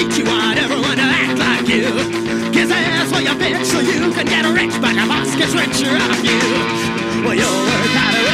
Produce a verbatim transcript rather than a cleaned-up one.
don't you want everyone to act like you? Kiss ass for your bitch so you can get rich, but the boss gets richer off you. Well, you'll work harder